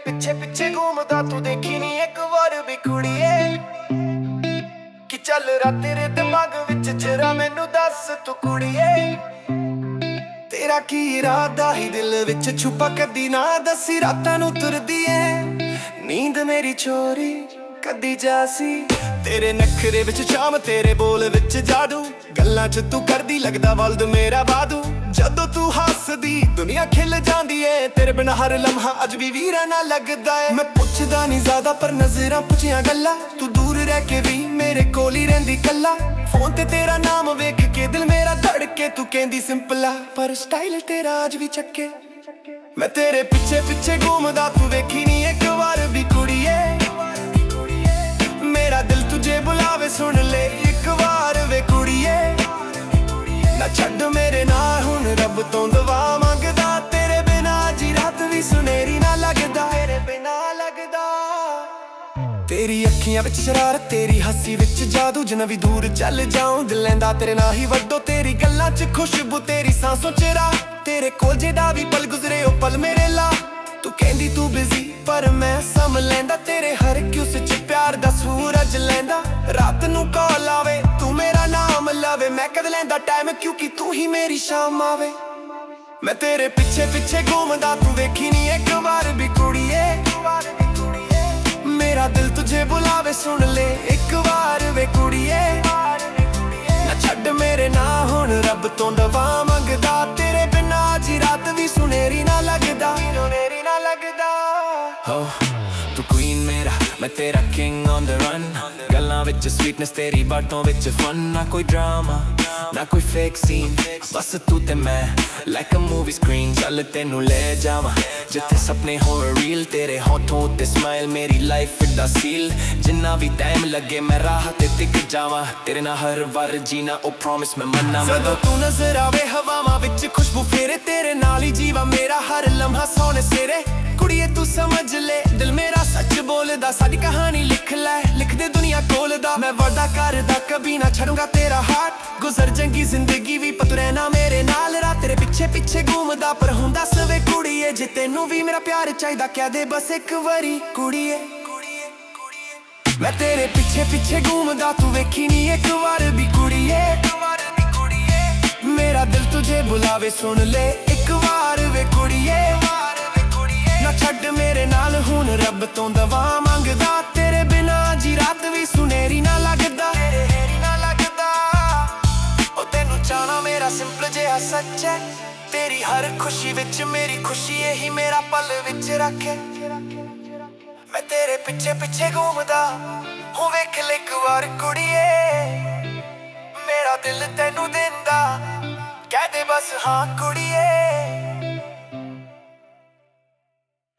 ਪਿੱਛੇ ਪਿੱਛੇ ਘੁੰਮਦਾ ਤੂੰ ਦੇਖੀ ਨੀ ਇੱਕ ਵਾਰ ਵੀ ਕੁੜੀਏ। ਕਿ ਚੱਲ ਰਾ ਤੇਰੇ ਦਿਮਾਗ ਵਿੱਚ ਜਰਾ ਮੈਨੂੰ ਦੱਸ ਤੂੰ ਕੁੜੀਏ। ਤੇਰਾ ਕੀ ਇਰਾਦਾ ਹੀ ਦਿਲ ਵਿੱਚ ਛੁਪਾ ਕਦੀ ਨਾ ਦੱਸੀ। ਰਾਤਾਂ ਨੂੰ ਤੁਰਦੀ ਏ ਨੀਂਦ ਮੇਰੀ ਚੋਰੀ ਕਦੀ ਜਾਸੀ। ਤੇਰੇ ਨਖਰੇ ਵਿੱਚ ਸ਼ਾਮ ਤੇਰੇ ਬੋਲ ਵਿੱਚ ਜਾਦੂ। ਗੱਲਾਂ 'ਚ ਤੂੰ ਕਰਦੀ ਲੱਗਦਾ ਵਲਦ ਮੇਰਾ ਬਾਦੂ। ਜਦੋਂ ਤੂੰ ਹੱਸਦੀ ਦੁਨੀਆ ਖਿਲ ਜਾਂਦੀ ਏ। ਤੇਰੇ ਬਿਨਾਂ ਹਰ ਲਮਹਾ ਅੱਜ ਵੀ ਵੀਰਾ ਨਾ ਲੱਗਦਾ ਏ। ਮੈਂ ਪੁੱਛਦਾ ਨਹੀਂ ਜ਼ਿਆਦਾ ਪਰ ਨਜ਼ਰਾਂ ਪੁੱਛੀਆਂ ਗੱਲਾਂ। ਤੂੰ ਦੂਰ ਰਹਿ ਕੇ ਵੀ ਮੇਰੇ ਕੋਲ ਹੀ ਰਹਿੰਦੀ ਕੱਲਾ। ਫੋਨ ਤੇ ਤੇਰਾ ਨਾਮ ਵੇਖ ਕੇ ਦਿਲ ਮੇਰਾ ਧੜਕੇ। ਤੂੰ ਕਹਿੰਦੀ ਸਿੰਪਲ ਆ ਪਰ ਸਟਾਈਲ ਤੇਰਾ ਅੱਜ ਵੀ ਚੱਕੇ। ਮੈਂ ਤੇਰੇ ਪਿੱਛੇ ਪਿੱਛੇ ਘੁੰਮਦਾ ਤੂੰ ਵੇਖੀ ਨੀ ਇੱਕ ਵਾਰ ਵੀ ਕੁੜੀਏ। ਮੇਰਾ ਦਿਲ ਤੁਝੇ ਬੁਲਾਵੇ ਸੁਣ ਲੈ ਇੱਕ ਵਾਰ ਵੇ ਕੁੜੀਏ। ਨਾ ਛੱਡ ਮੇਰੇ ਨਾਲ ਹੁਣ ਰੱਬ ਤੋਂ ਦੁਆ ਮੰਗਦਾ। ਤੇਰੇ ਬਿਨਾਂ ਜੀ ਰਾਤ ਵੀ ਸੁਨਹਿਰੀ ਨਾ ਲੱਗਦਾ। ਤੇਰੇ ਬਿਨਾਂ ਲੱਗਦਾ। ਤੇਰੀ ਅੱਖੀਆਂ ਵਿੱਚ ਸ਼ਰਾਰਤ ਤੇਰੀ ਹੱਸੀ ਵਿੱਚ ਜਾਦੂ। ਜਿੰਨਾ ਵੀ ਦੂਰ ਚੱਲ ਜਾਉਂ ਦਿਲ ਲੈਂਦਾ ਤੇਰੇ ਨਾਲ ਹੀ ਵੱਡੋ। ਤੇਰੀ ਗੱਲਾਂ 'ਚ ਖੁਸ਼ਬੂ ਤੇਰੀ ਸਾਂਸੋਂ 'ਚ ਰਾਹ। ਤੇਰੇ ਕੋਲ ਜਿਹਦਾ ਵੀ ਪਲ ਗੁਜ਼ਰੇ ਉਹ ਪਲ ਮੇਰੇ ਲਾ। ਤੂੰ ਕਹਿੰਦੀ ਤੂੰ ਬਿਜ਼ੀ ਪਰ ਮੈਂ ਸਮ ਲੈਂਦਾ। ਤੇਰੇ ਹਰ ਕਿਸ 'ਚ ਪਿਆਰ ਦਾ ਸੂਰਜ ਲੈਂਦਾ। ਰਾਤ ਨੂੰ ਕਾਲ ਆਵੇ ਤੂੰ ਮੇਰਾ ਨਾਮ ਲਾਵੇ। ਮੈਂ ਕਦ ਲੈਂਦਾ ਟਾਈਮ ਕਿਉਂਕਿ ਤੂੰ ਹੀ ਮੇਰੀ ਸ਼ਾਮ ਆਵੇ। ਮੈਂ ਤੇਰੇ ਪਿੱਛੇ ਪਿੱਛੇ ਘੁੰਮਦਾ ਤੂੰ ਵੇਖੀ ਨੀ ਇੱਕ ਵਾਰ ਵੀ ਕੁੜੀਏ। ਮੇਰਾ ਦਿਲ ਤੁਝੇ ਬੁਲਾਵੇ ਸੁਣ ਲੈ ਇੱਕ ਵਾਰ ਵੇ ਕੁੜੀਏ। ਨਾ ਛੱਡ ਮੇਰੇ ਨਾਲ ਹੁਣ ਰੱਬ ਤੋਂ ਦੁਆ ਮੰਗਦਾ। ਤੇਰੇ ਬਿਨਾਂ ਜੀ ਰਾਤ ਵੀ ਸੁਨਹਿਰੀ ਨਾ ਲੱਗਦਾ। ਸੁਨਹਿਰੀ ਨਾ ਲੱਗਦਾ। ਹੋ ਤੂੰ ਕੁਈਨ ਮੇਰਾ ਮੈਂ ਤੇਰਾ ਕਿੰਗ ਔਨ ਦ ਰਨ। ਗੱਲਾਂ ਵਿੱਚ ਸਵੀਟਨੈਸ ਤੇਰੀ ਬਾਤੋਂ ਵਿੱਚ ਫਨ। ਨਾ ਕੋਈ ਡਰਾਮਾ ਨਾ ਕੋਈ ਫੇਕ ਸੀਨ ਬਸ ਤੂੰ ਤੇ ਮੈਂ ਲਾਈਕ ਅ ਮੂਵੀ ਸਕਰੀਨ। ਚੱਲ ਤੈਨੂੰ ਲੈ ਜਾਵਾਂ ਜਿੱਥੇ ਸੁਪਨੇ ਹੋਣ ਰੀਲ। ਤੇਰੇ ਹੋਠੋਂ ਉੱਤੇ ਸਮਾਈਲ ਮੇਰੀ ਲਾਈਫ ਦਾ ਸੀਲ। ਜਿੰਨਾ ਵੀ ਟਾਈਮ ਲੱਗੇ ਮੈਂ ਰਾਹ ਤੇ ਟਿਕ ਜਾਵਾਂ। ਤੇਰੇ ਨਾਲ ਹਰ ਵਾਰ ਜੀਣਾ ਉਹ ਪ੍ਰੋਮਿਸ ਮੈਂ ਮੰਨਾਂ। ਜਦੋਂ ਤੂੰ ਨਜ਼ਰ ਆਵੇ ਹਵਾਵਾਂ ਵਿੱਚ ਖੁਸ਼ਬੂ ਫੇਰੇ। ਤੇਰੇ ਨਾਲ ਹੀ ਜੀਵਾ ਮੇਰਾ ਹਰ ਲਮਹਾ ਸੋਹਣੇ ਸਿਰੇ। ਕੁੜੀਏ ਤੂੰ ਸਮਝ ਲੈ ਦਿਲ ਮੇਰਾ ਸੱਚ ਬੋਲਦਾ। ਸਾਡੀ ਕਹਾਣੀ ਲਿਖ ਲੈ ਲਿਖਦੇ ਦੁਨੀਆ ਕੋਲਦਾ। ਮੈਂ ਵਾਅਦਾ ਕਰਦਾ ਕਭੀ ਨਾ ਛੱਡੂੰਗਾ ਤੇਰਾ ਹਾਰਟ। ਗੁਜ਼ਰ ਜੰਗੀ ਜ਼ਿੰਦਗੀ ਵੀ ਪਰ ਤੂੰ ਰਹਿਣਾ ਮੇਰੇ ਨਾਲ। ਰਾਤ ਤੇਰੇ ਪਿੱਛੇ ਪਿੱਛੇ ਘੁੰਮਦਾ ਪਰ ਹੁਣ ਦੱਸ ਵੇ ਕੁੜੀਏ। ਜੇ ਤੈਨੂੰ ਵੀ ਮੇਰਾ ਪਿਆਰ ਚਾਹੀਦਾ ਕਹਿ ਦੇ ਬਸ ਇੱਕ ਵਾਰੀ ਕੁੜੀਏ। ਮੈਂ ਤੇਰੇ ਪਿੱਛੇ ਪਿੱਛੇ ਘੁੰਮਦਾ ਤੂੰ ਵੇਖੀ ਨੀ ਇੱਕ ਵਾਰ ਵੀ ਕੁੜੀਏ। ਮੇਰਾ ਦਿਲ ਤੁਝੇ ਬੁਲਾਵੇ ਸੁਣ ਲੈ ਇੱਕ ਵਾਰ ਵੇ ਕੁੜੀਏ। ਨਾ ਛੱਡ ਮੇਰੇ ਨਾਲ ਹੁਣ ਰੱਬ ਤੋਂ ਦੁਆ ਮੰਗਦਾ। ਤੇਰੇ ਬਿਨਾਂ ਜੀ ਰਾਤ ਵੀ ਸੁਨਹਿਰੀ ਨਾ ਲੱਗਦਾ। ਉਹ ਤੈਨੂੰ ਚਾਹਣਾ ਮੇਰਾ ਸਿੰਪਲ ਜਿਹਾ ਸੱਚ ਹੈ। ਤੇਰੀ ਹਰ ਖੁਸ਼ੀ ਵਿੱਚ ਮੇਰੀ ਖੁਸ਼ੀ ਇਹੀ ਮੇਰਾ ਪਲ ਵਿੱਚ ਰੱਖੇ। ਮੈਂ ਤੇਰੇ ਪਿੱਛੇ ਪਿੱਛੇ ਘੁੰਮਦਾ ਹੋ ਵੇਖ ਲੈ ਇੱਕ ਵਾਰ ਕੁੜੀਏ। ਮੇਰਾ ਦਿਲ ਤੈਨੂੰ ਦਿੰਦਾ ਕਹਿ ਦੇ ਬਸ ਹਾਂ ਕੁੜੀਏ।